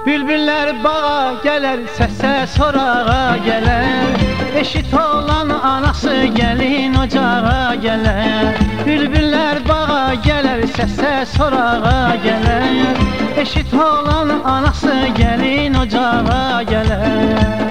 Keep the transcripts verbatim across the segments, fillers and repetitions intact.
Bülbüller bağa gələr, səsə sorağa gələr. Eşit olan anası gəlin ocağa gələr. Bülbüller bağa gələr, səsə sorağa gələr. Eşit olan anası gəlin ocağa gələr.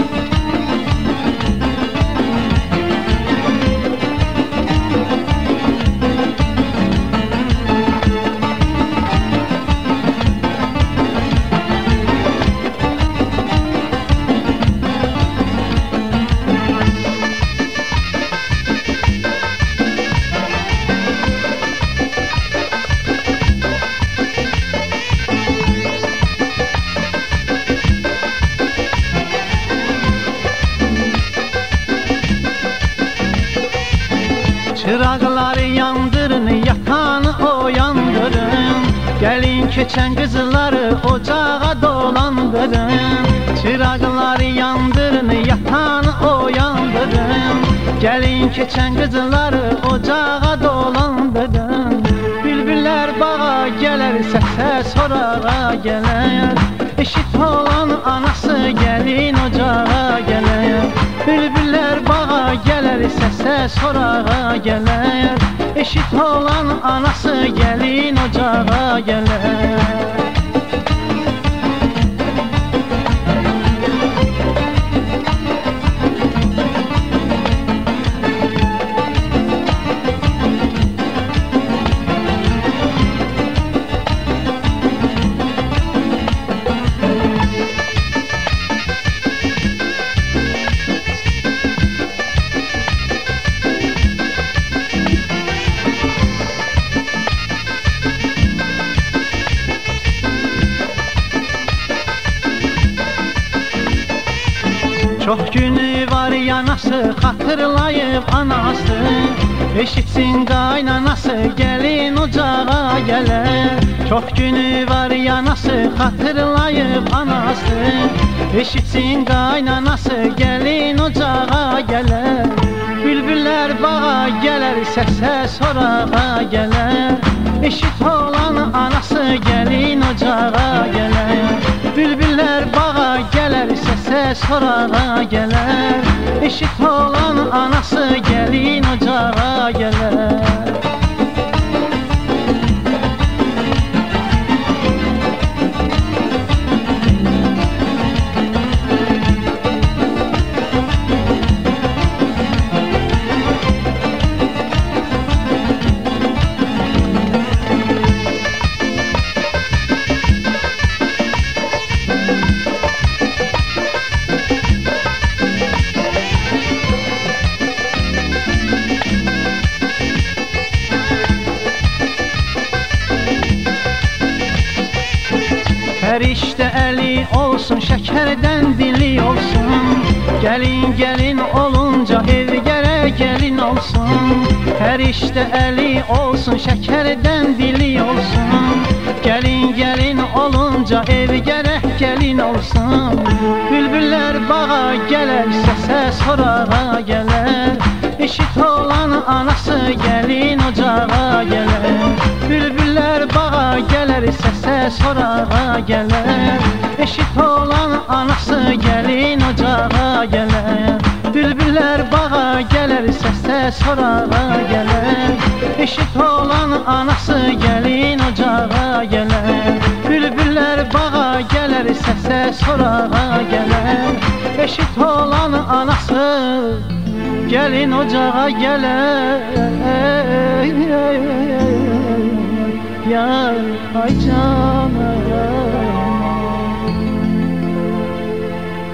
Çıraqları yandırın, yatanı oyandırın. Gəlin keçən qızları ocağa dolandırın. Çıraqları yandırın, yatanı oyandırın. Gəlin keçən qızları ocağa dolandırın. Bülbüller bağa gələr, səsə sorağa gələr. Eşit olan anası gəlin ocağa gələr. Bülbüller bağa gələr, səsə sorağa gələr. Eşit olan anası gəlin ocağa gələr. Çok günü var yanası, hatırlayıp anası. Eşitsin qaynanası, gəlin ocağa gələr. Çok günü var yanası, hatırlayıp anası. Eşitsin qaynanası, gəlin ocağa gələr. Bülbüller bağa gələr, səsə sorağa gələr. Eşit olan anası, gəlin ocağa gələr. Bülbüller bağa gələr, səsə sorağa gələr. Eşit olan anası, gəlin ocağa gələr. Her işte eli olsun, şekerden dili olsun. Gelin gelin olunca ev gerek gelin olsun. Her işte eli olsun, şekerden dili olsun. Gelin gelin olunca ev gerek gelin olsun. Bülbüller bağa gelir, səsə sorağa gelir. Eşit olan anası, gelin ocağa gelir. Bülbüller bağa gelir, səsə sorağa gelir. Eşit olan anası, gelin ocağa gelir. Bülbüller bağa gelir, səsə sorağa gelir. Eşit olan anası, gelin ocağa gelir. Bülbüller bağa gelir, səsə sorağa gelir. Eşit olan anası, gelin ocağa gelir. Ya ay can.